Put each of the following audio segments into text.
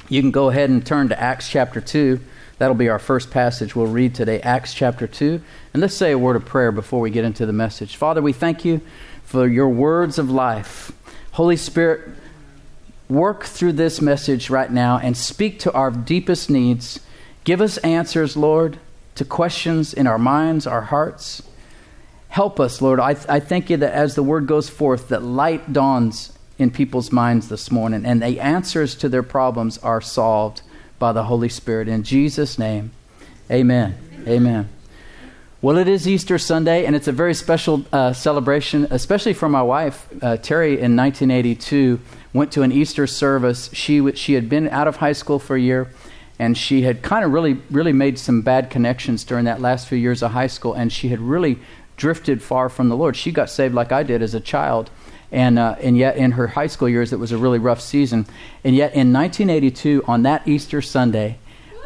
You can go ahead and turn to Acts chapter 2. That'll be our first passage we'll read today, Acts chapter 2. And let's say a word of prayer before we get into the message. Father, we thank you for your words of life. Holy Spirit, work through this message right now and speak to our deepest needs. Give us answers, Lord, to questions in our minds, our hearts. Help us, Lord. I thank you that as the word goes forth, that light dawns in people's minds this morning, and the answers to their problems are solved by the Holy Spirit. In Jesus' name, amen. Amen. Well, it is Easter Sunday, and it's a very special celebration, especially for my wife. Terry, in 1982, went to an Easter service. She had been out of high school for a year, and she had kind of really made some bad connections during that last few years of high school, and she had really drifted far from the Lord. She got saved like I did as a child, and yet in her high school years, it was a really rough season. And yet in 1982, on that Easter Sunday,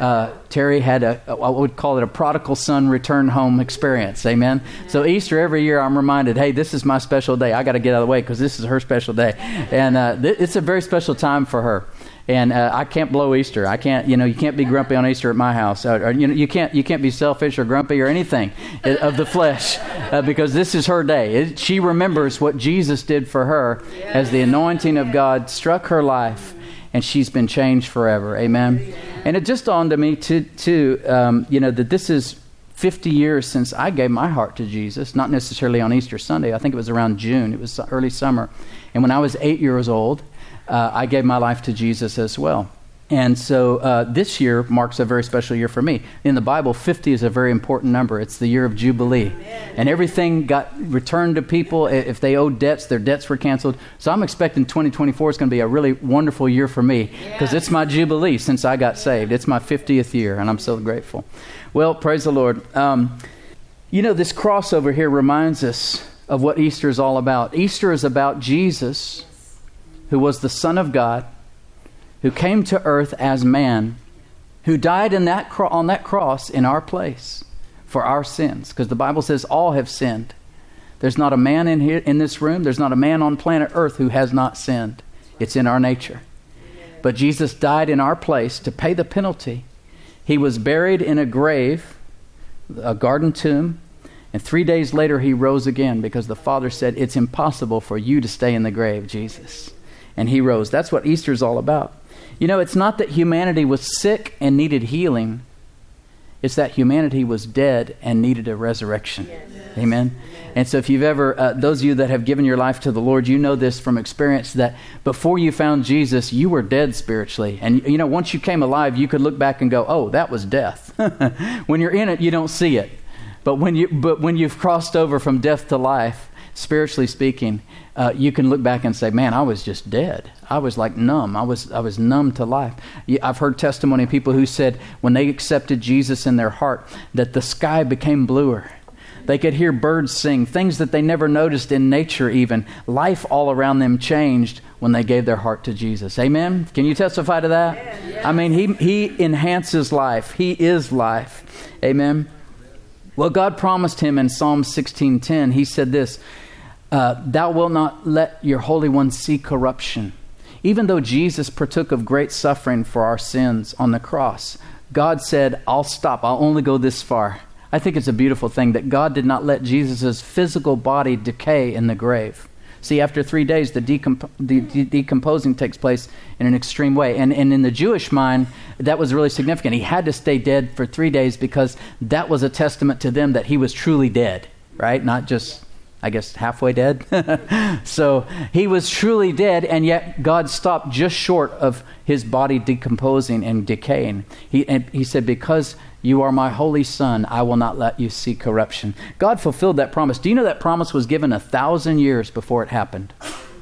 Terry had I would call it a prodigal son return home experience. Amen. So Easter every year, I'm reminded, hey, this is my special day. I got to get out of the way because this is her special day, and it's a very special time for her. And I can't blow Easter. I can't, you can't be grumpy on Easter at my house. You can't be selfish or grumpy or anything of the flesh because this is her day. She remembers what Jesus did for her as the anointing of God struck her life, and she's been changed forever. Amen. And it just dawned on me too, that this is 50 years since I gave my heart to Jesus. Not necessarily on Easter Sunday. I think it was around June. It was early summer, and when I was 8 years old, I gave my life to Jesus as well. And so this year marks a very special year for me. In the Bible, 50 is a very important number. It's the year of Jubilee. Amen. And everything got returned to people. If they owed debts, their debts were canceled. So I'm expecting 2024 is going to be a really wonderful year for me because it's my Jubilee since I got saved. It's my 50th year, and I'm so grateful. Well, praise the Lord. This crossover here reminds us of what Easter is all about. Easter is about Jesus, who was the Son of God, who came to earth as man, who died on that cross in our place for our sins. Because the Bible says all have sinned. There's not a man in this room, there's not a man on planet earth who has not sinned. It's in our nature. But Jesus died in our place to pay the penalty. He was buried in a grave, a garden tomb, and 3 days later he rose again because the Father said, it's impossible for you to stay in the grave, Jesus. And he rose. That's what Easter is all about. It's not that humanity was sick and needed healing. It's that humanity was dead and needed a resurrection. Yes. Amen. And so if you've ever, those of you that have given your life to the Lord, you know this from experience that before you found Jesus, you were dead spiritually. And, once you came alive, you could look back and go, oh, that was death. When you're in it, you don't see it. But when you've crossed over from death to life, spiritually speaking, you can look back and say, man, I was just dead. I was like numb. I was numb to life. I've heard testimony of people who said when they accepted Jesus in their heart that the sky became bluer. They could hear birds sing, things that they never noticed in nature even. Life all around them changed when they gave their heart to Jesus. Amen? Can you testify to that? Yes. I mean, he enhances life. He is life. Amen? Well, God promised him in Psalm 16:10, he said this, thou wilt not let your Holy One see corruption. Even though Jesus partook of great suffering for our sins on the cross, God said, I'll stop. I'll only go this far. I think it's a beautiful thing that God did not let Jesus' physical body decay in the grave. See, after 3 days, the decomposing takes place in an extreme way. And in the Jewish mind, that was really significant. He had to stay dead for 3 days because that was a testament to them that he was truly dead, right? Not just, I guess, halfway dead. So he was truly dead, and yet God stopped just short of his body decomposing and decaying. He said, because you are my holy son, I will not let you see corruption. God fulfilled that promise. Do you know that promise was given 1,000 years before it happened?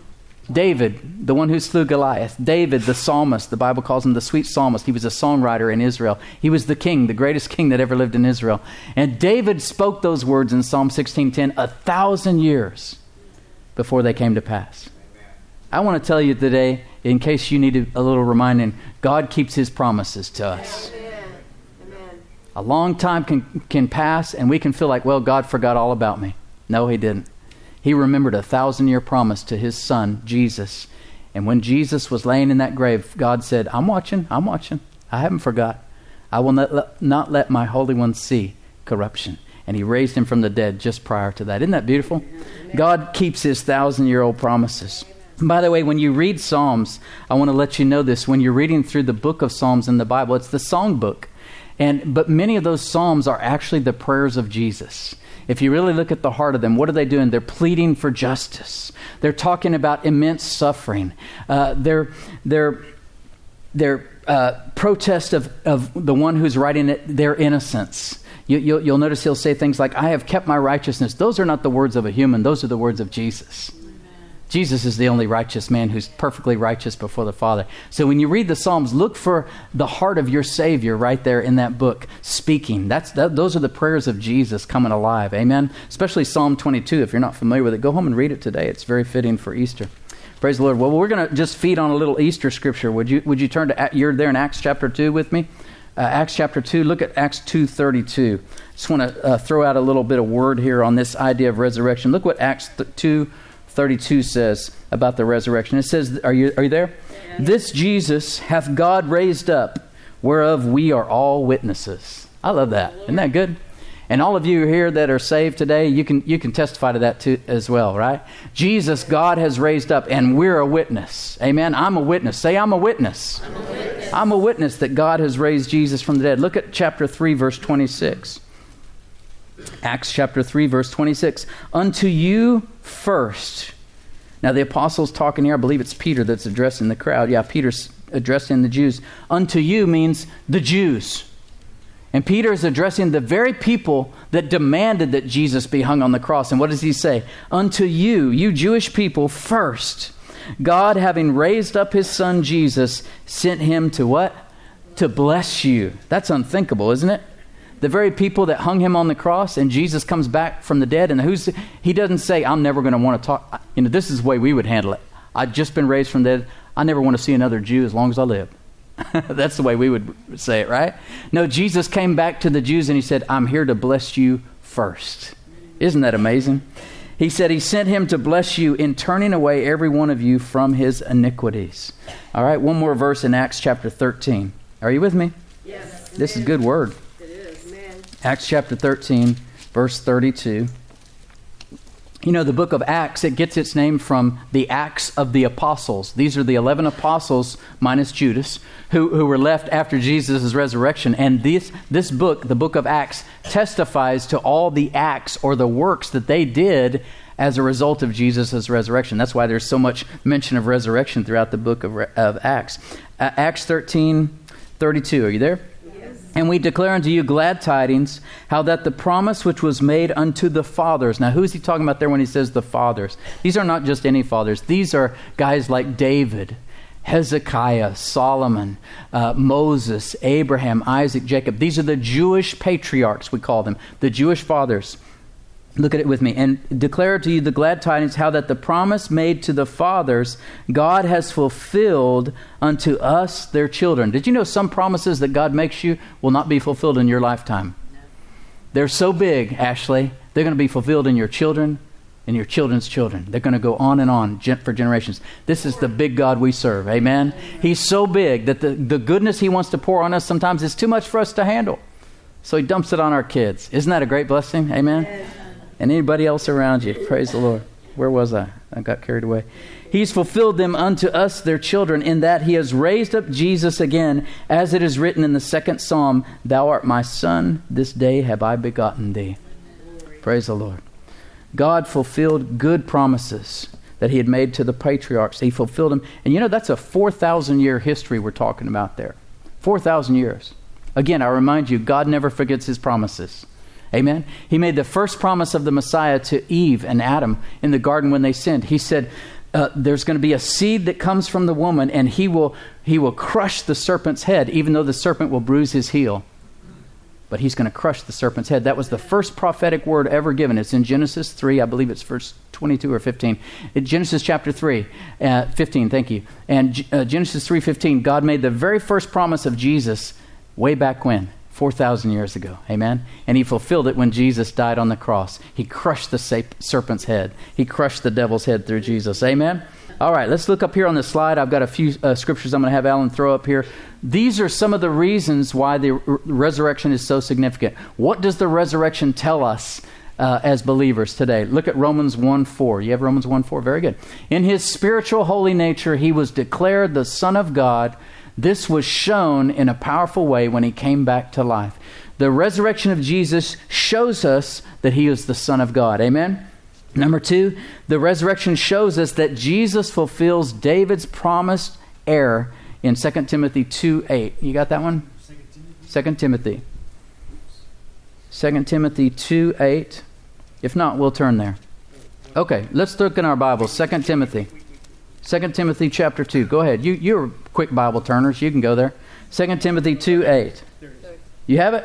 David, the one who slew Goliath. David, the psalmist. The Bible calls him the sweet psalmist. He was a songwriter in Israel. He was the king, the greatest king that ever lived in Israel. And David spoke those words in Psalm 16:10 1,000 years before they came to pass. I want to tell you today, in case you need a little reminding, God keeps his promises to us. Amen. A long time can pass and we can feel like, well, God forgot all about me. No, he didn't. He remembered a 1,000-year promise to his son, Jesus. And when Jesus was laying in that grave, God said, I'm watching. I haven't forgot. I will not let my Holy One see corruption. And he raised him from the dead just prior to that. Isn't that beautiful? God keeps his 1,000-year-old promises. By the way, when you read Psalms, I want to let you know this. When you're reading through the book of Psalms in the Bible, it's the song book. But many of those Psalms are actually the prayers of Jesus. If you really look at the heart of them, what are they doing? They're pleading for justice. They're talking about immense suffering. They're protest of the one who's writing it, their innocence. You'll notice he'll say things like, I have kept my righteousness. Those are not the words of a human. Those are the words of Jesus. Jesus is the only righteous man who's perfectly righteous before the Father. So when you read the Psalms, look for the heart of your Savior right there in that book speaking. Those are the prayers of Jesus coming alive. Amen? Especially Psalm 22. If you're not familiar with it, go home and read it today. It's very fitting for Easter. Praise the Lord. Well, we're going to just feed on a little Easter scripture. Would you turn to, you're there in Acts chapter 2 with me? Acts chapter 2, look at Acts 2:32. Just want to throw out a little bit of word here on this idea of resurrection. Look what Acts 2:32 says about the resurrection. It says, are you there? Yeah. This Jesus hath God raised up, whereof we are all witnesses. I love that. Isn't that good? And all of you here that are saved today, you can testify to that too as well, right? Jesus, God has raised up, and we're a witness. Amen? I'm a witness. Say, I'm a witness. I'm a witness. I'm a witness that God has raised Jesus from the dead. Look at chapter 3, verse 26. Acts chapter 3, verse 26. Unto you first. Now the apostle's talking here. I believe it's Peter that's addressing the crowd. Yeah, Peter's addressing the Jews. Unto you means the Jews. And Peter is addressing the very people that demanded that Jesus be hung on the cross. And what does he say? Unto you, you Jewish people, first, God, having raised up his son Jesus, sent him to what? To bless you. That's unthinkable, isn't it? The very people that hung him on the cross, and Jesus comes back from the dead, and he doesn't say, I'm never going to want to talk. This is the way we would handle it. I've just been raised from the dead. I never want to see another Jew as long as I live. That's the way we would say it, right? No, Jesus came back to the Jews and he said, I'm here to bless you first. Isn't that amazing? He said he sent him to bless you in turning away every one of you from his iniquities. All right, one more verse in Acts chapter 13. Are you with me? Yes. This is good word. It is. Amen. Acts chapter 13, verse 32. You know, the book of Acts, it gets its name from the Acts of the Apostles. These are the 11 apostles, minus Judas, who were left after Jesus' resurrection. And this book, the book of Acts, testifies to all the acts or the works that they did as a result of Jesus' resurrection. That's why there's so much mention of resurrection throughout the book of Acts. Acts 13:32. Are you there? And we declare unto you glad tidings, how that the promise which was made unto the fathers. Now, who is he talking about there when he says the fathers? These are not just any fathers. These are guys like David, Hezekiah, Solomon, Moses, Abraham, Isaac, Jacob. These are the Jewish patriarchs, we call them, the Jewish fathers. Look at it with me. And declare to you the glad tidings, how that the promise made to the fathers, God has fulfilled unto us their children. Did you know some promises that God makes you will not be fulfilled in your lifetime? No. They're so big, Ashley, they're going to be fulfilled in your children and your children's children. They're going to go on and on for generations. This is the big God we serve. Amen? He's so big that the goodness he wants to pour on us sometimes is too much for us to handle. So he dumps it on our kids. Isn't that a great blessing? Amen? And anybody else around you. Praise the Lord. Where was I? I got carried away. He's fulfilled them unto us, their children, in that he has raised up Jesus again, as it is written in the 2nd Psalm, Thou art my son, this day have I begotten thee. Praise the Lord. God fulfilled good promises that he had made to the patriarchs. He fulfilled them. And you know, that's a 4,000-year history we're talking about there. 4,000 years. Again, I remind you, God never forgets his promises. Amen. He made the first promise of the Messiah to Eve and Adam in the garden when they sinned. He said, there's going to be a seed that comes from the woman, and he will crush the serpent's head, even though the serpent will bruise his heel. But he's going to crush the serpent's head. That was the first prophetic word ever given. It's in Genesis 3. I believe it's verse 22 or 15. In Genesis chapter 3, 15, thank you. And Genesis 3:15, God made the very first promise of Jesus way back when? 4,000 years ago. Amen? And he fulfilled it when Jesus died on the cross. He crushed the serpent's head. He crushed the devil's head through Jesus. Amen? All right, let's look up here on the slide. I've got a few scriptures I'm going to have Alan throw up here. These are some of the reasons why the resurrection is so significant. What does the resurrection tell us as believers today? Look at Romans 1:4. You have Romans 1:4? Very good. In his spiritual holy nature, he was declared the Son of God. This was shown in a powerful way when he came back to life. The resurrection of Jesus shows us that he is the Son of God. Amen? Number 2, the resurrection shows us that Jesus fulfills David's promised heir in 2 Timothy 2:8. You got that one? 2 Timothy. 2 Timothy 2:8. If not, we'll turn there. Okay, let's look in our Bibles. 2 Timothy. 2 Timothy chapter 2. Go ahead. You're quick Bible turners. You can go there. 2 Timothy 2:8. You have it?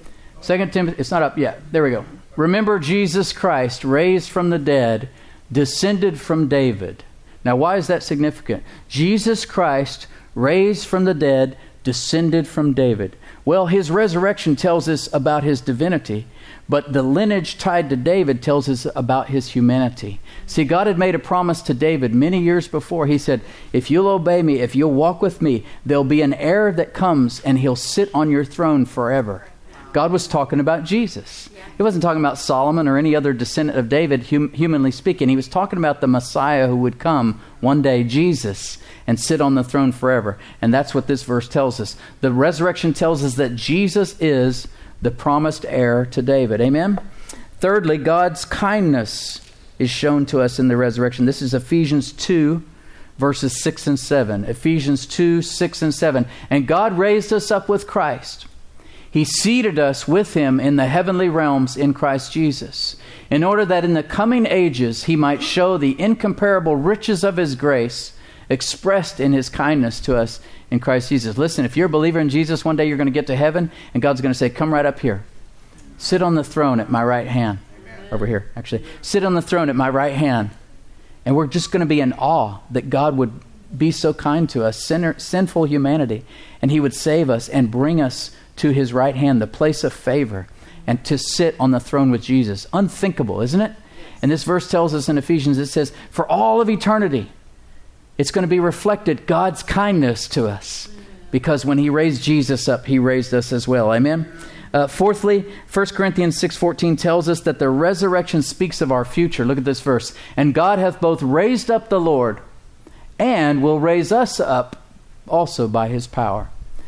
2 Timothy. It's not up yet. There we go. Remember Jesus Christ, raised from the dead, descended from David. Now, why is that significant? Jesus Christ, raised from the dead, descended from David. Well, his resurrection tells us about his divinity, but the lineage tied to David tells us about his humanity. See, God had made a promise to David many years before. He said, if you'll obey me, if you'll walk with me, there'll be an heir that comes and he'll sit on your throne forever. God was talking about Jesus. He wasn't talking about Solomon or any other descendant of David, humanly speaking. He was talking about the Messiah who would come one day, Jesus, and sit on the throne forever. And that's what this verse tells us. The resurrection tells us that Jesus is the promised heir to David. Amen? Thirdly, God's kindness is shown to us in the resurrection. This is Ephesians 2, verses 6 and 7. Ephesians 2, 6 and 7. And God raised us up with Christ. He seated us with him in the heavenly realms in Christ Jesus, in order that in the coming ages he might show the incomparable riches of his grace expressed in his kindness to us in Christ Jesus. Listen, if you're a believer in Jesus, one day you're going to get to heaven and God's going to say, come right up here. Sit on the throne at my right hand. Over here, actually. Sit on the throne at my right hand. And we're just going to be in awe that God would be so kind to us, sinful humanity, and he would save us and bring us to his right hand, the place of favor, and to sit on the throne with Jesus. Unthinkable, isn't it? And this verse tells us in Ephesians, it says, for all of eternity, it's going to be reflected God's kindness to us. Because when he raised Jesus up, he raised us as well. Amen? Fourthly, 1 Corinthians 6:14 tells us that the resurrection speaks of our future. Look at this verse. And God hath both raised up the Lord and will raise us up also by his power.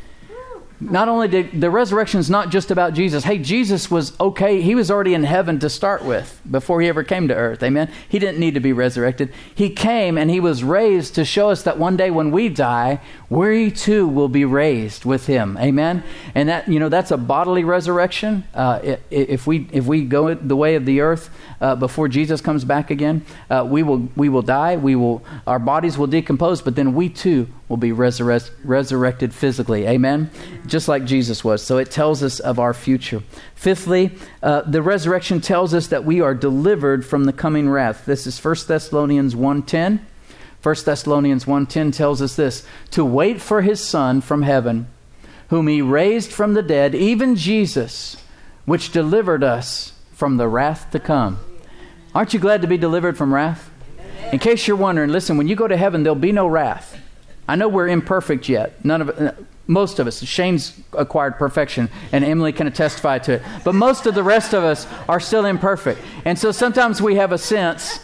Not only did the resurrection is not just about Jesus. Hey, Jesus was okay. He was already in heaven to start with before he ever came to earth. Amen. He didn't need to be resurrected. He came and he was raised to show us that one day when we die, we too will be raised with him. Amen. And that, that's a bodily resurrection. If we go the way of the earth before Jesus comes back again, we will die. Our bodies will decompose, but then we too will be resurrected physically. Amen. Just like Jesus was. So it tells us of our future. Fifthly, the resurrection tells us that we are delivered from the coming wrath. This is 1 Thessalonians 1:10. 1 Thessalonians 1:10 tells us this, to wait for his Son from heaven, whom he raised from the dead, even Jesus, which delivered us from the wrath to come. Aren't you glad to be delivered from wrath? In case you're wondering, listen, when you go to heaven, there'll be no wrath. I know we're imperfect yet. Most of us. Shane's acquired perfection, and Emily can testify to it. But most of the rest of us are still imperfect. And so sometimes we have a sense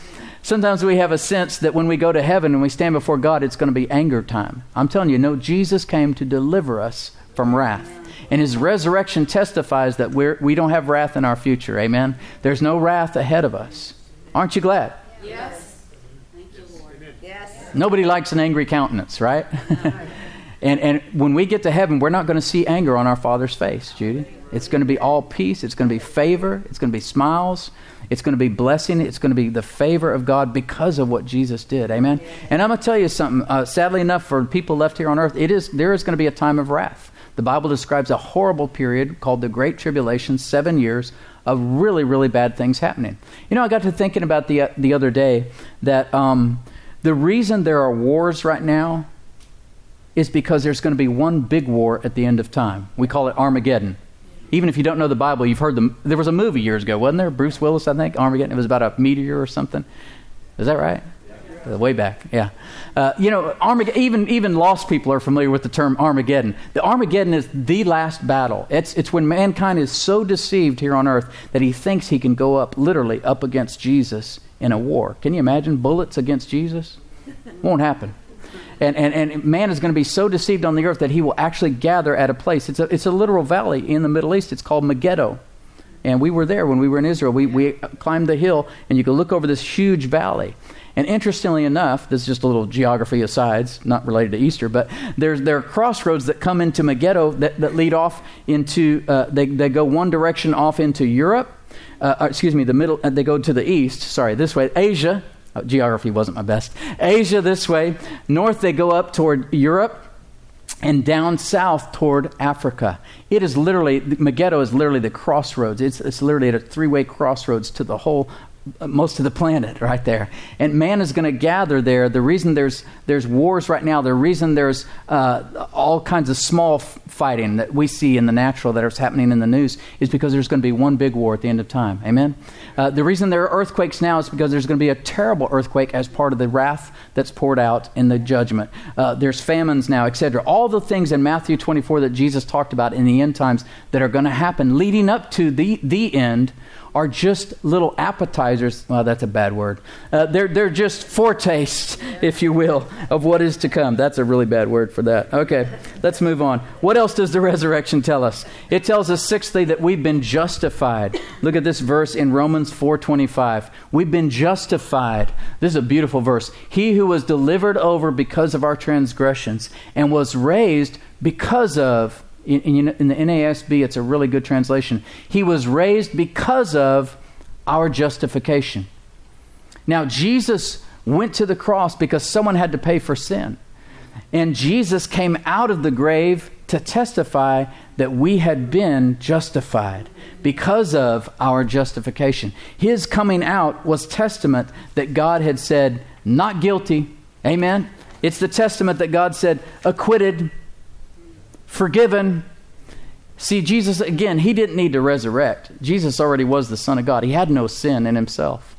that when we go to heaven and we stand before God, it's going to be anger time. I'm telling you, no, Jesus came to deliver us from wrath. And his resurrection testifies that we don't have wrath in our future. Amen? There's no wrath ahead of us. Aren't you glad? Yes. Thank you, Lord. Yes. Nobody likes an angry countenance, right? And when we get to heaven, we're not going to see anger on our Father's face, Judy. It's going to be all peace. It's going to be favor. It's going to be smiles. It's going to be blessing. It's going to be the favor of God because of what Jesus did. Amen? And I'm going to tell you something. Sadly enough, for people left here on earth, there is going to be a time of wrath. The Bible describes a horrible period called the Great Tribulation, 7 years of really, really bad things happening. I got to thinking about the other day that the reason there are wars right now is because there's going to be one big war at the end of time. We call it Armageddon. Even if you don't know the Bible, you've heard there was a movie years ago, wasn't there? Bruce Willis, I think, Armageddon. It was about a meteor or something. Is that right? Way back, yeah. Armageddon, even lost people are familiar with the term Armageddon. The Armageddon is the last battle. It's when mankind is so deceived here on earth that he thinks he can go literally up against Jesus in a war. Can you imagine bullets against Jesus? Won't happen. And man is going to be so deceived on the earth that he will actually gather at a place. It's a literal valley in the Middle East. It's called Megiddo. And we were there when we were in Israel. We climbed the hill, and you could look over this huge valley. And interestingly enough, this is just a little geography asides, not related to Easter, but there are crossroads that come into Megiddo that lead off into, they go one direction off into Europe. The middle, they go to the east, this way, Asia. Geography wasn't my best. Asia this way. North, they go up toward Europe. And down south toward Africa. It is literally, Megiddo is literally the crossroads. It's literally at a three-way crossroads to the whole, most of the planet right there. And man is going to gather there. The reason there's wars right now, the reason there's all kinds of small fighting that we see in the natural that is happening in the news is because there's going to be one big war at the end of time. Amen? The reason there are earthquakes now is because there's going to be a terrible earthquake as part of the wrath that's poured out in the judgment. There's famines now, etc. All the things in Matthew 24 that Jesus talked about in the end times that are going to happen leading up to the end are just little appetizers. Well, that's a bad word. They're just foretastes, if you will, of what is to come. That's a really bad word for that. Okay, let's move on. What else does the resurrection tell us? It tells us, sixthly, that we've been justified. Look at this verse in Romans 4:25. We've been justified. This is a beautiful verse. He who was delivered over because of our transgressions and was raised because of, in the NASB, it's a really good translation. He was raised because of our justification. Now, Jesus went to the cross because someone had to pay for sin. And Jesus came out of the grave to testify that we had been justified because of our justification. His coming out was testament that God had said, not guilty. Amen? It's the testament that God said, acquitted, forgiven. See, Jesus, again, he didn't need to resurrect. Jesus already was the Son of God. He had no sin in himself.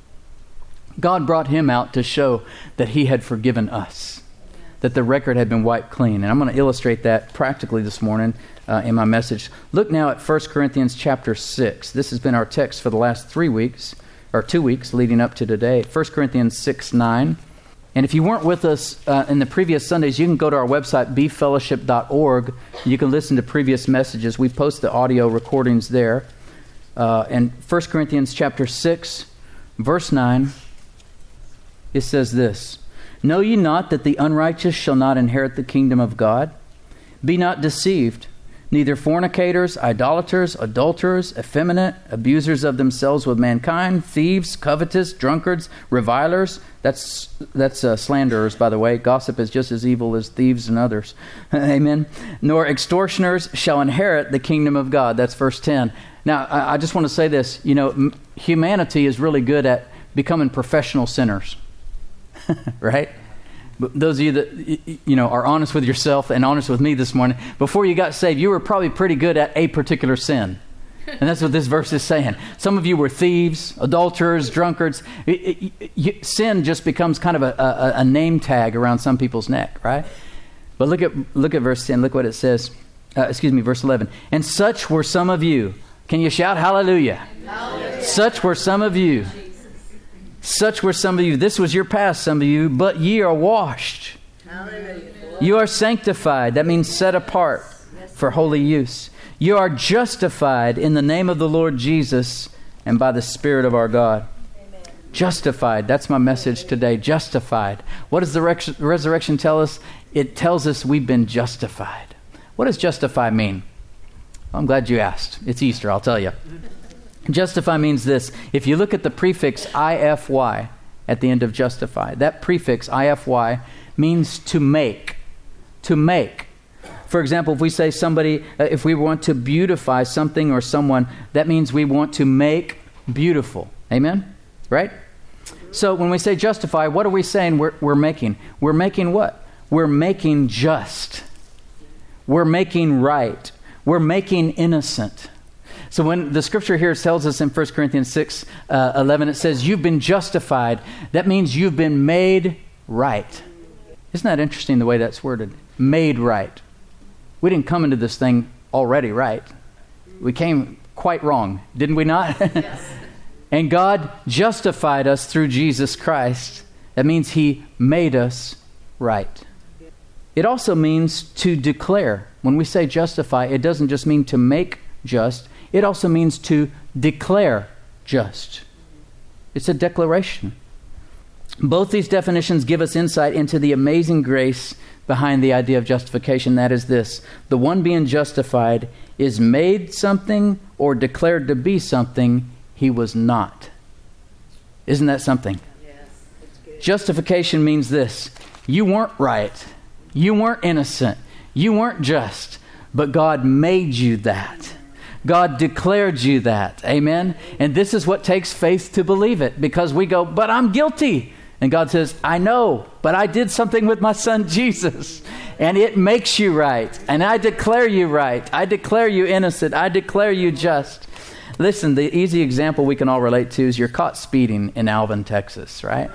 God brought him out to show that he had forgiven us, that the record had been wiped clean. And I'm going to illustrate that practically this morning in my message. Look now at 1 Corinthians chapter 6. This has been our text for the last 3 weeks, or 2 weeks leading up to today. 1 Corinthians 6:9. And if you weren't with us in the previous Sundays, you can go to our website, bfellowship.org. You can listen to previous messages. We post the audio recordings there. And 1 Corinthians chapter 6, verse 9, it says this, know ye not that the unrighteous shall not inherit the kingdom of God? Be not deceived. Neither fornicators, idolaters, adulterers, effeminate, abusers of themselves with mankind, thieves, covetous, drunkards, revilers. That's slanderers, by the way. Gossip is just as evil as thieves and others. Amen. Nor extortioners shall inherit the kingdom of God. That's verse 10. Now, I just want to say this. You know, humanity is really good at becoming professional sinners. Right? But those of you that are honest with yourself and honest with me this morning, before you got saved, you were probably pretty good at a particular sin. And that's what this verse is saying. Some of you were thieves, adulterers, drunkards. Sin just becomes kind of a name tag around some people's neck, right? But look at verse 10. Look what it says. Verse 11. And such were some of you. Can you shout hallelujah? Hallelujah. Such were some of you. Such were some of you. This was your past, some of you, but ye are washed. Hallelujah. You are sanctified. That means set apart for holy use. You are justified in the name of the Lord Jesus and by the Spirit of our God. Amen. Justified. That's my message today. Justified. What does the resurrection tell us? It tells us we've been justified. What does justify mean? I'm glad you asked. It's Easter, I'll tell you. Justify means this. If you look at the prefix IFY at the end of justify, that prefix IFY means to make. To make. For example, if we say somebody, if we want to beautify something or someone, that means we want to make beautiful. Amen? Right? So when we say justify, what are we saying we're making? We're making what? We're making just. We're making right. We're making innocent. So when the scripture here tells us in 1 Corinthians 6:11, it says, you've been justified. That means you've been made right. Isn't that interesting the way that's worded? Made right. We didn't come into this thing already right. We came quite wrong, didn't we not? Yes. And God justified us through Jesus Christ. That means He made us right. It also means to declare. When we say justify, it doesn't just mean to make just. It also means to declare just. It's a declaration. Both these definitions give us insight into the amazing grace behind the idea of justification. That is this: the one being justified is made something or declared to be something he was not. Isn't that something? Yes, it's good. Justification means this: you weren't right, you weren't innocent, you weren't just, but God made you that. God declared you that. Amen? And this is what takes faith to believe it, because we go, but I'm guilty. And God says, I know, but I did something with my son Jesus, and it makes you right. And I declare you right. I declare you innocent. I declare you just. Listen, the easy example we can all relate to is you're caught speeding in Alvin, Texas, right?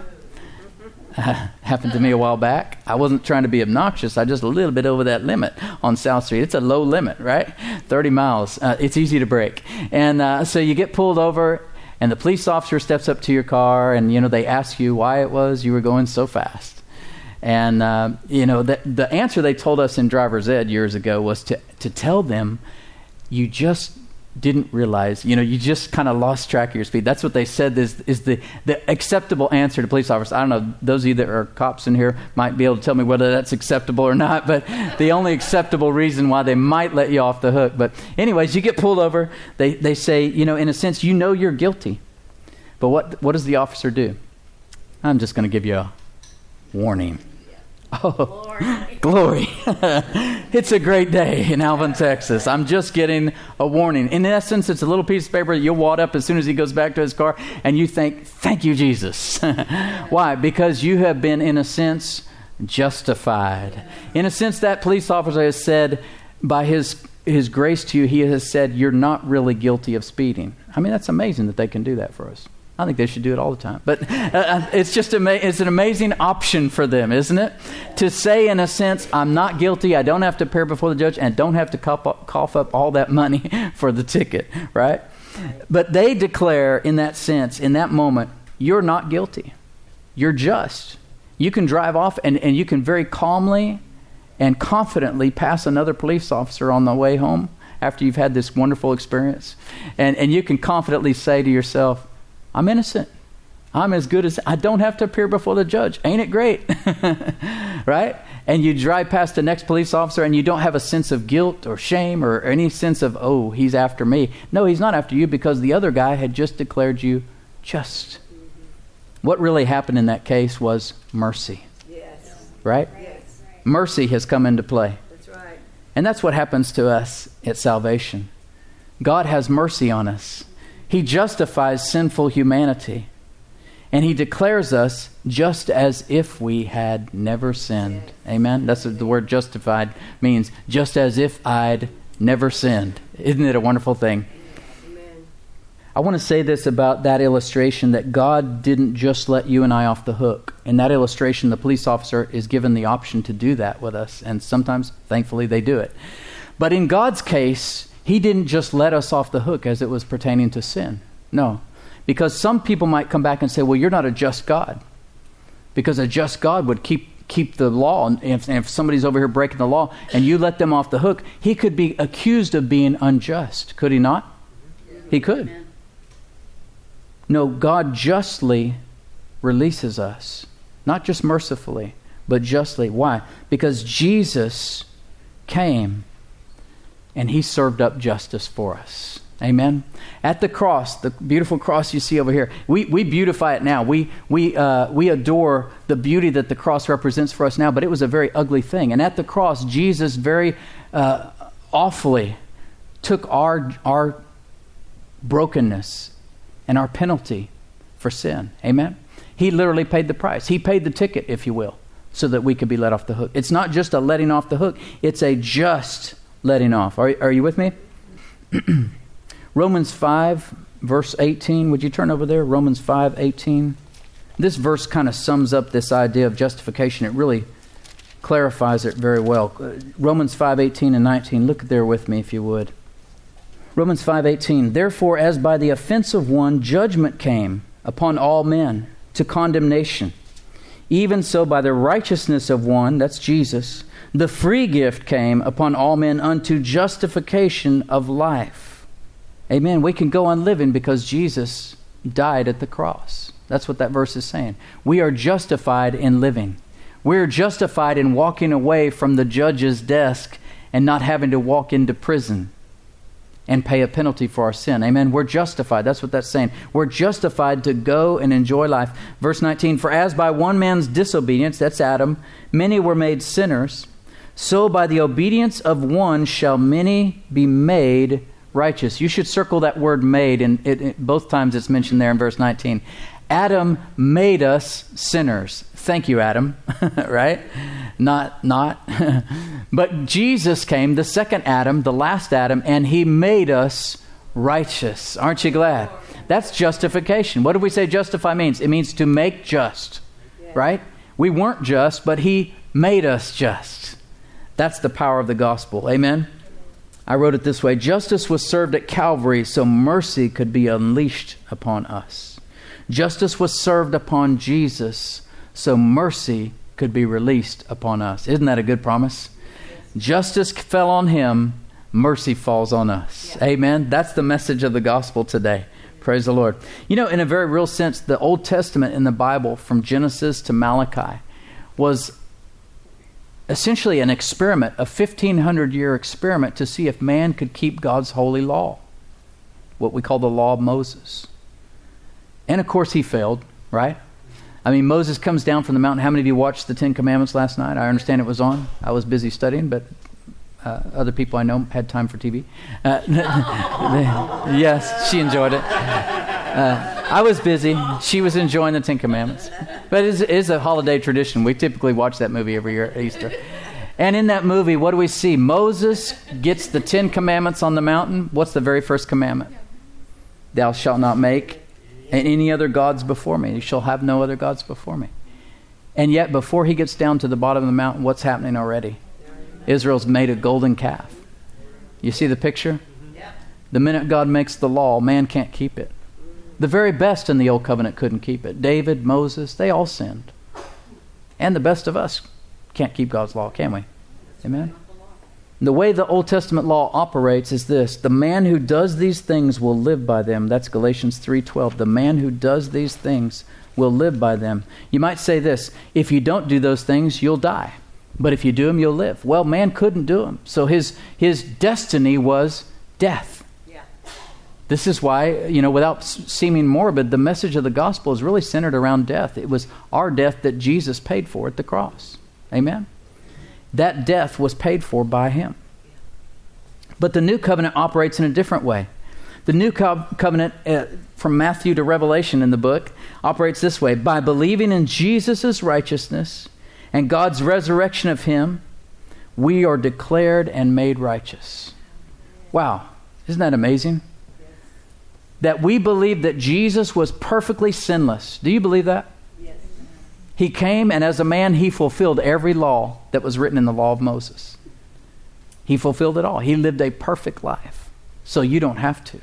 Happened to me a while back. I wasn't trying to be obnoxious. I just a little bit over that limit on South Street. It's a low limit, right? 30 miles. It's easy to break. And so you get pulled over, and the police officer steps up to your car, and, they ask you why it was you were going so fast. And, the answer they told us in Driver's Ed years ago was to tell them you just didn't realize, you just kind of lost track of your speed. That's what they said is the acceptable answer to police officers. I don't know, those of you that are cops in here might be able to tell me whether that's acceptable or not, but the only acceptable reason why they might let you off the hook. But anyways, you get pulled over. They say, in a sense, you're guilty. But what does the officer do? I'm just going to give you a warning. Oh, glory. It's a great day in Alvin, Texas. I'm just getting a warning. In essence, it's a little piece of paper you'll wad up as soon as he goes back to his car, and you think, thank you, Jesus. Why? Because you have been, in a sense, justified. In a sense, that police officer has said, by his grace to you, he has said, you're not really guilty of speeding. I mean, that's amazing that they can do that for us. I think they should do it all the time. But it's just it's an amazing option for them, isn't it? To say, in a sense, I'm not guilty. I don't have to appear before the judge and don't have to cough up all that money for the ticket, right? But they declare, in that sense, in that moment, you're not guilty. You're just. You can drive off and you can very calmly and confidently pass another police officer on the way home after you've had this wonderful experience. And you can confidently say to yourself, I'm innocent. I'm as good as, I don't have to appear before the judge. Ain't it great? Right? And you drive past the next police officer and you don't have a sense of guilt or shame or any sense of, oh, he's after me. No, he's not after you because the other guy had just declared you just. What really happened in that case was mercy. Yes. Right? Yes. Mercy has come into play. That's right. And that's what happens to us at salvation. God has mercy on us. He justifies sinful humanity. And He declares us just as if we had never sinned. Amen? That's what the word justified means. Just as if I'd never sinned. Isn't it a wonderful thing? Amen. I want to say this about that illustration, that God didn't just let you and I off the hook. In that illustration, the police officer is given the option to do that with us. And sometimes, thankfully, they do it. But in God's case, He didn't just let us off the hook as it was pertaining to sin. No. Because some people might come back and say, well, you're not a just God. Because a just God would keep the law. And if somebody's over here breaking the law and you let them off the hook, He could be accused of being unjust. Could He not? He could. Amen. No, God justly releases us. Not just mercifully, but justly. Why? Because Jesus came and He served up justice for us. Amen? At the cross, the beautiful cross you see over here, we beautify it now. We adore the beauty that the cross represents for us now, but it was a very ugly thing. And at the cross, Jesus very awfully took our brokenness and our penalty for sin. Amen? He literally paid the price. He paid the ticket, if you will, so that we could be let off the hook. It's not just a letting off the hook. It's a just letting off. Are you with me? Romans 5, verse 18. Would you turn over there? Romans 5, 18. This verse kind of sums up this idea of justification. It really clarifies it very well. Romans 5:18 and 19. Look there with me if you would. Romans 5:18. Therefore, as by the offense of one judgment came upon all men to condemnation, even so by the righteousness of one, that's Jesus, the free gift came upon all men unto justification of life. Amen. We can go on living because Jesus died at the cross. That's what that verse is saying. We are justified in living. We're justified in walking away from the judge's desk and not having to walk into prison and pay a penalty for our sin. Amen. We're justified. That's what that's saying. We're justified to go and enjoy life. Verse 19, for as by one man's disobedience, that's Adam, many were made sinners, so by the obedience of one shall many be made righteous. You should circle that word made, and both times it's mentioned there in verse 19. Adam made us sinners. Thank you, Adam. Right? Not. But Jesus came, the second Adam, the last Adam, and he made us righteous. Aren't you glad? That's justification. What do we say justify means? It means to make just. Right? We weren't just, but he made us just. That's the power of the gospel. Amen? I wrote it this way. Justice was served at Calvary so mercy could be unleashed upon us. Justice was served upon Jesus so mercy could be released upon us. Isn't that a good promise? Justice fell on him, mercy falls on us. Yeah. Amen. That's the message of the gospel today. Praise the Lord. You know, in a very real sense, the Old Testament in the Bible from Genesis to Malachi was essentially an experiment, a 1,500-year experiment to see if man could keep God's holy law, what we call the law of Moses. And of course he failed, right? I mean, Moses comes down from the mountain. How many of you watched the Ten Commandments last night? I understand it was on. I was busy studying, but other people I know had time for TV. Yes, she enjoyed it. I was busy. She was enjoying the Ten Commandments. But it is a holiday tradition. We typically watch that movie every year at Easter. And in that movie, what do we see? Moses gets the Ten Commandments on the mountain. What's the very first commandment? Thou shalt not make any other gods before me. You shall have no other gods before me. And yet, before he gets down to the bottom of the mountain, what's happening already? Israel's made a golden calf. You see the picture? The minute God makes the law, man can't keep it. The very best in the Old Covenant couldn't keep it. David, Moses, they all sinned. And the best of us can't keep God's law, can we? Amen? The way the Old Testament law operates is this. The man who does these things will live by them. That's Galatians 3:12. The man who does these things will live by them. You might say this. If you don't do those things, you'll die. But if you do them, you'll live. Well, man couldn't do them. So his destiny was death. Yeah. This is why, without seeming morbid, the message of the gospel is really centered around death. It was our death that Jesus paid for at the cross. Amen? That death was paid for by him. But the new covenant operates in a different way. The new covenant, from Matthew to Revelation in the book, operates this way. By believing in Jesus' righteousness and God's resurrection of him, we are declared and made righteous. Wow. Isn't that amazing? That we believe that Jesus was perfectly sinless. Do you believe that? He came, and as a man, he fulfilled every law that was written in the law of Moses. He fulfilled it all. He lived a perfect life, so you don't have to.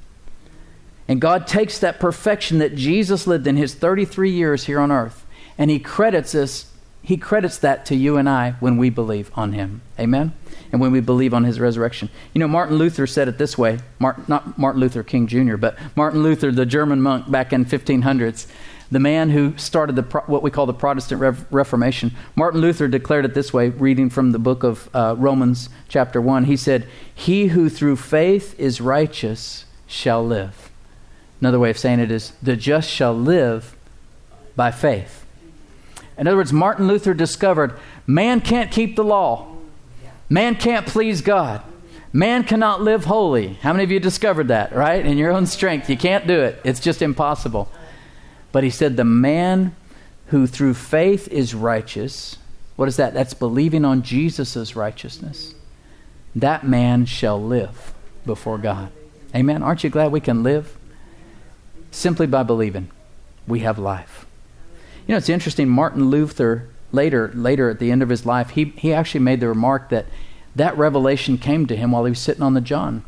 And God takes that perfection that Jesus lived in his 33 years here on earth, and he credits that to you and I when we believe on him. Amen? And when we believe on his resurrection. Martin Luther said it this way. Not Martin Luther King Jr., but Martin Luther, the German monk back in 1500s. The man who started what we call the Protestant Reformation. Martin Luther declared it this way, reading from the book of Romans chapter 1. He said, he who through faith is righteous shall live. Another way of saying it is, the just shall live by faith. In other words, Martin Luther discovered man can't keep the law. Man can't please God. Man cannot live holy. How many of you discovered that, right? In your own strength. You can't do it. It's just impossible. But he said the man who through faith is righteous, what is that? That's believing on Jesus' righteousness. That man shall live before God. Amen. Aren't you glad we can live? Simply by believing, we have life. You know, it's interesting. Martin Luther, later at the end of his life, he actually made the remark that revelation came to him while he was sitting on the John.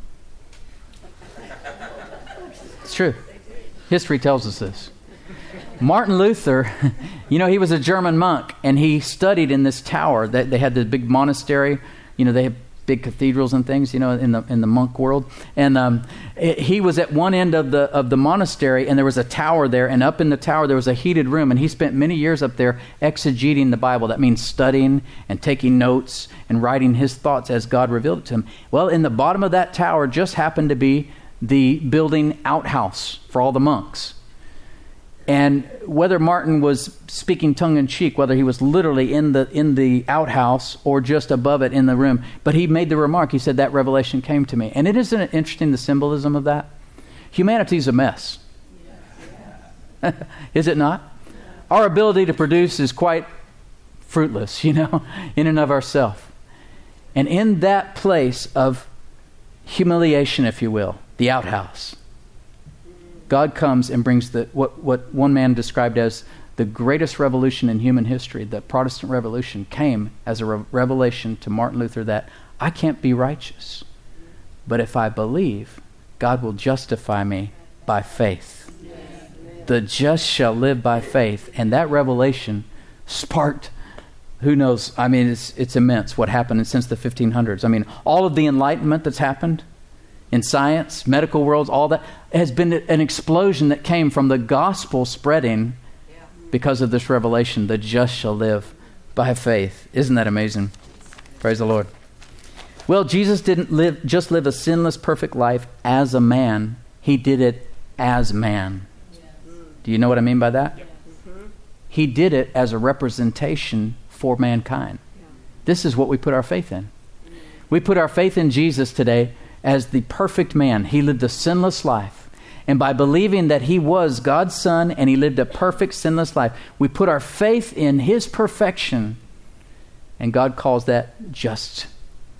It's true. History tells us this. Martin Luther, you know, he was a German monk, and he studied in this tower. They had the big monastery. You know, they have big cathedrals and things, you know, in the monk world. And he was at one end of the monastery, and there was a tower there. And up in the tower, there was a heated room. And he spent many years up there exegeting the Bible. That means studying and taking notes and writing his thoughts as God revealed it to him. Well, in the bottom of that tower just happened to be the building outhouse for all the monks. And whether Martin was speaking tongue-in-cheek, whether he was literally in the outhouse or just above it in the room, but he made the remark, he said, that revelation came to me. And isn't it interesting, the symbolism of that? Humanity's a mess. Is it not? Our ability to produce is quite fruitless, you know, in and of ourselves. And in that place of humiliation, if you will, the outhouse, God comes and brings what one man described as the greatest revolution in human history. The Protestant Revolution came as a revelation to Martin Luther that I can't be righteous, but if I believe, God will justify me by faith. The just shall live by faith. And that revelation sparked, who knows, I mean, it's immense what happened since the 1500s. I mean, all of the enlightenment that's happened in science, medical worlds, all that has been an explosion that came from the gospel spreading because of this revelation. The just shall live by faith. Isn't that amazing? Praise the Lord. Well, Jesus didn't just live a sinless, perfect life as a man. He did it as man. Do you know what I mean by that? He did it as a representation for mankind. This is what we put our faith in. We put our faith in Jesus today as the perfect man. He lived a sinless life. And by believing that he was God's son and he lived a perfect, sinless life, we put our faith in his perfection. And God calls that justice.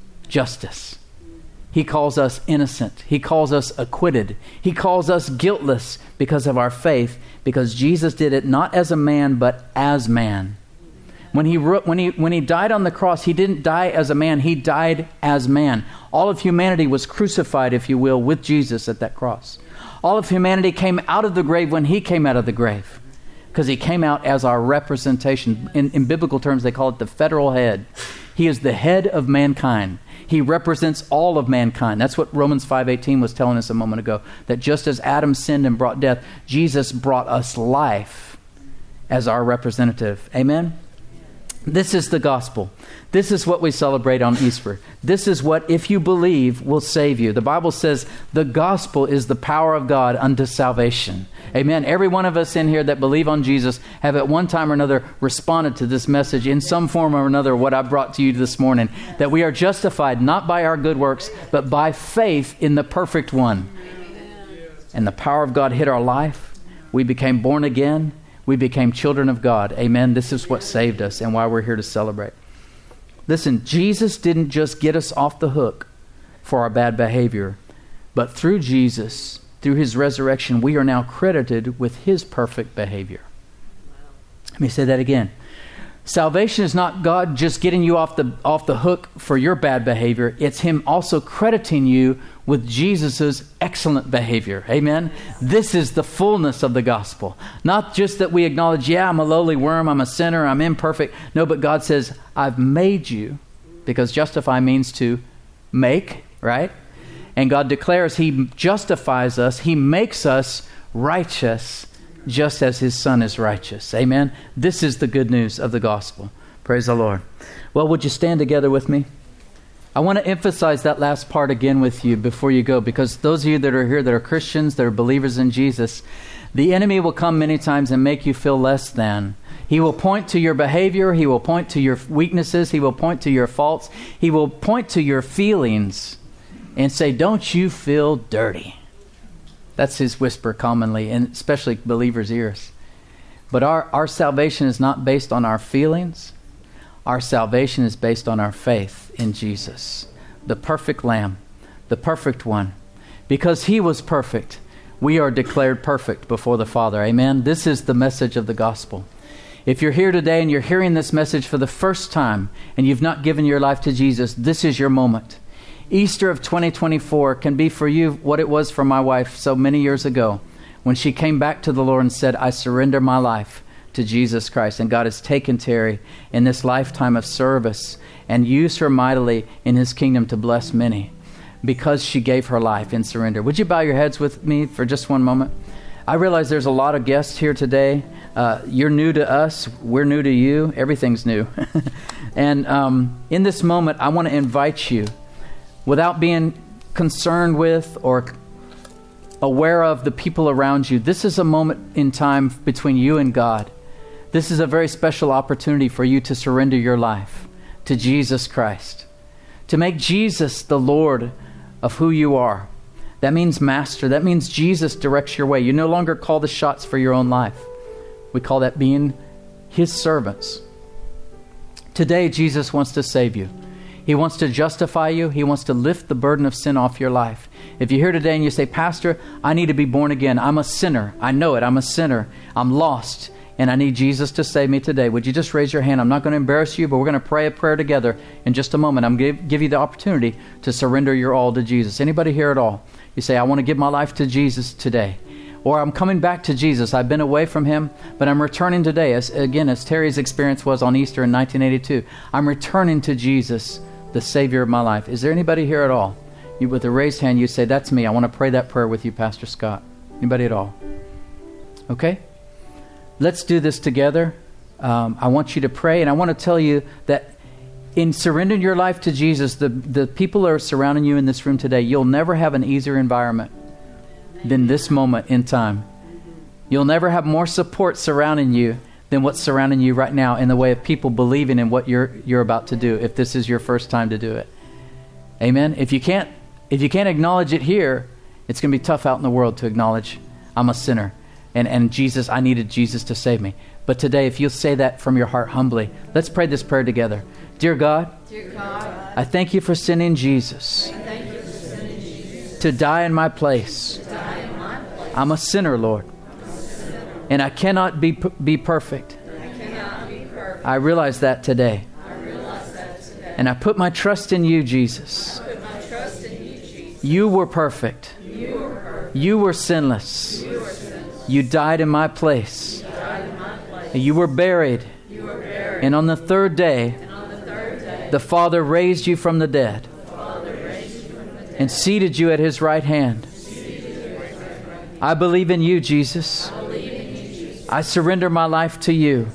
He calls us innocent. He calls us acquitted. He calls us guiltless because of our faith, because Jesus did it not as a man, but as man. When he died on the cross, he didn't die as a man, he died as man. All of humanity was crucified, if you will, with Jesus at that cross. All of humanity came out of the grave when he came out of the grave, because he came out as our representation. In biblical terms, they call it the federal head. He is the head of mankind. He represents all of mankind. That's what Romans 5:18 was telling us a moment ago, that just as Adam sinned and brought death, Jesus brought us life as our representative. Amen? This is the gospel. This is what we celebrate on Easter. This is what, if you believe, will save you. The Bible says the gospel is the power of God unto salvation. Amen. Every one of us in here that believe on Jesus have at one time or another responded to this message in some form or another, what I brought to you this morning, that we are justified not by our good works, but by faith in the perfect one. And the power of God hit our life. We became born again. We became children of God. Amen. This is what saved us and why we're here to celebrate. Listen, Jesus didn't just get us off the hook for our bad behavior, but through Jesus, through his resurrection, we are now credited with his perfect behavior. Let me say that again. Salvation is not God just getting you off the hook for your bad behavior. It's him also crediting you with Jesus's excellent behavior. Amen? This is the fullness of the gospel. Not just that we acknowledge, yeah, I'm a lowly worm, I'm a sinner, I'm imperfect. No, but God says, I've made you, because justify means to make, right? And God declares he justifies us, he makes us righteous, just as his son is righteous. Amen? This is the good news of the gospel. Praise the Lord. Well, would you stand together with me? I want to emphasize that last part again with you before you go, because those of you that are here that are Christians, that are believers in Jesus, the enemy will come many times and make you feel less than. He will point to your behavior. He will point to your weaknesses. He will point to your faults. He will point to your feelings and say, don't you feel dirty? That's his whisper commonly, and especially believers' ears. But our salvation is not based on our feelings. Our salvation is based on our faith in Jesus, the perfect Lamb, the perfect one. Because he was perfect, we are declared perfect before the Father. Amen? This is the message of the gospel. If you're here today and you're hearing this message for the first time and you've not given your life to Jesus, this is your moment. Easter of 2024 can be for you what it was for my wife so many years ago when she came back to the Lord and said, I surrender my life to Jesus Christ. And God has taken Terry in this lifetime of service and used her mightily in His kingdom to bless many because she gave her life in surrender. Would you bow your heads with me for just one moment? I realize there's a lot of guests here today. You're new to us. We're new to you. Everything's new. And in this moment, I want to invite you, without being concerned with or aware of the people around you, this is a moment in time between you and God. This is a very special opportunity for you to surrender your life to Jesus Christ, to make Jesus the Lord of who you are. That means master. That means Jesus directs your way. You no longer call the shots for your own life. We call that being His servants. Today, Jesus wants to save you. He wants to justify you. He wants to lift the burden of sin off your life. If you're here today and you say, Pastor, I need to be born again. I'm a sinner. I know it. I'm a sinner. I'm lost. And I need Jesus to save me today. Would you just raise your hand? I'm not going to embarrass you, but we're going to pray a prayer together in just a moment. I'm going to give you the opportunity to surrender your all to Jesus. Anybody here at all? You say, I want to give my life to Jesus today. Or I'm coming back to Jesus. I've been away from Him, but I'm returning today. As Terry's experience was on Easter in 1982. I'm returning to Jesus, the Savior of my life. Is there anybody here at all? You, with a raised hand, you say, that's me. I want to pray that prayer with you, Pastor Scott. Anybody at all? Okay? Let's do this together. I want you to pray, and I want to tell you that in surrendering your life to Jesus, the people that are surrounding you in this room today, you'll never have an easier environment than this moment in time. You'll never have more support surrounding you than what's surrounding you right now in the way of people believing in what you're about to do, if this is your first time to do it. Amen? If you can't acknowledge it here, it's going to be tough out in the world to acknowledge I'm a sinner. And Jesus, I needed Jesus to save me. But today, if you'll say that from your heart humbly, let's pray this prayer together. Dear God, I thank you for sending Jesus to die in my place. I'm a sinner, Lord. And I cannot be perfect. I realize that today. And I put my trust in you, Jesus. You were perfect. You were sinless. You died in my place. You were buried. And on the third day, the Father raised you from the dead and seated you at His right hand. I believe in you, Jesus. I surrender my life to you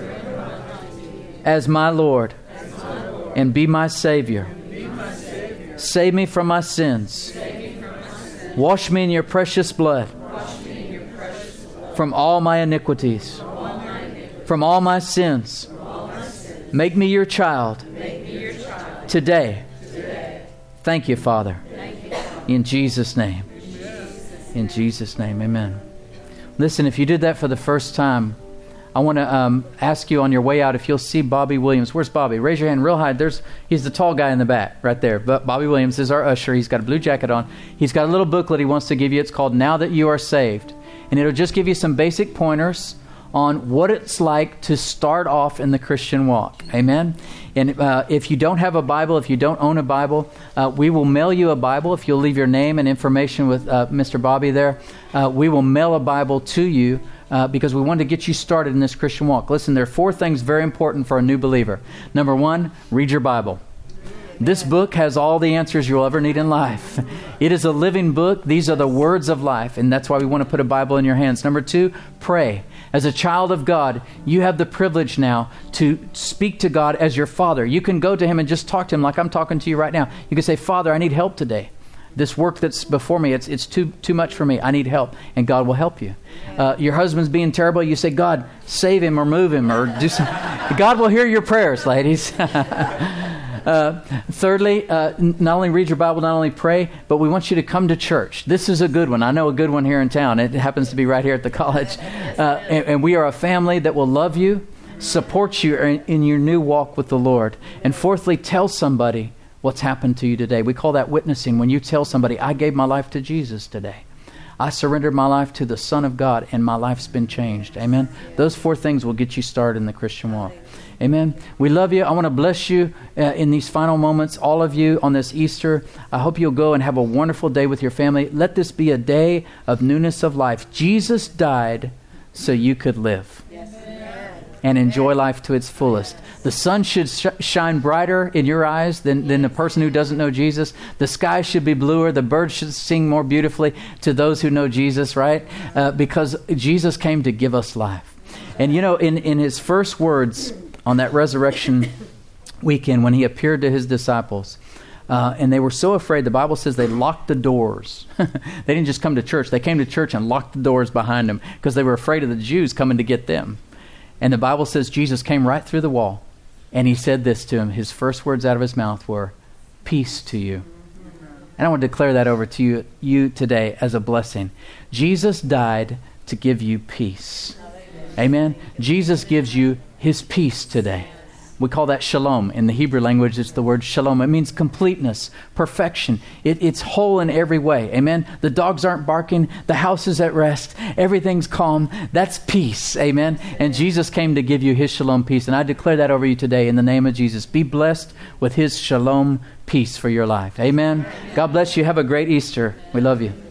as my Lord and be my Savior. Save me from my sins. Wash me in your precious blood from all my iniquities, from all my sins. Make me your child today. Thank you, Father. In Jesus' name. In Jesus' name, amen. Listen, if you did that for the first time, I want to ask you on your way out if you'll see Bobby Williams. Where's Bobby? Raise your hand real high. He's the tall guy in the back right there. But Bobby Williams is our usher. He's got a blue jacket on. He's got a little booklet he wants to give you. It's called Now That You Are Saved. And it'll just give you some basic pointers on what it's like to start off in the Christian walk. Amen? And if you don't have a Bible, if you don't own a Bible, we will mail you a Bible. If you'll leave your name and information with Mr. Bobby there, we will mail a Bible to you because we want to get you started in this Christian walk. Listen, there are 4 things very important for a new believer. Number 1, read your Bible. This book has all the answers you'll ever need in life. It is a living book. These are the words of life, and that's why we want to put a Bible in your hands. Number 2, pray. As a child of God, you have the privilege now to speak to God as your Father. You can go to Him and just talk to Him like I'm talking to you right now. You can say, Father, I need help today. This work that's before me, it's too much for me. I need help, and God will help you. Your husband's being terrible. You say, God, save him or move him or do something. God will hear your prayers, ladies. Thirdly, not only read your Bible, not only pray, but we want you to come to church. This is a good one. I know a good one here in town. It happens to be right here at the college. And we are a family that will love you, support you in your new walk with the Lord. And fourthly, tell somebody what's happened to you today. We call that witnessing. When you tell somebody, I gave my life to Jesus today. I surrendered my life to the Son of God, and my life's been changed. Amen. Those 4 things will get you started in the Christian walk. Amen. We love you. I want to bless you in these final moments, all of you on this Easter. I hope you'll go and have a wonderful day with your family. Let this be a day of newness of life. Jesus died so you could live and enjoy life to its fullest. The sun should shine brighter in your eyes than the person who doesn't know Jesus. The sky should be bluer. The birds should sing more beautifully to those who know Jesus, right? Because Jesus came to give us life. And you know, in his first words on that resurrection weekend when he appeared to his disciples, and they were so afraid, the Bible says they locked the doors. They didn't just come to church. They came to church and locked the doors behind them because they were afraid of the Jews coming to get them. And the Bible says Jesus came right through the wall, and he said this to him. His first words out of his mouth were, "Peace to you." And I want to declare that over to you today as a blessing. Jesus died to give you peace. Amen. Jesus gives you his peace today. We call that shalom. In the Hebrew language, it's the word shalom. It means completeness, perfection. It's whole in every way. Amen. The dogs aren't barking. The house is at rest. Everything's calm. That's peace. Amen. And Jesus came to give you his shalom peace. And I declare that over you today in the name of Jesus. Be blessed with his shalom peace for your life. Amen. God bless you. Have a great Easter. We love you.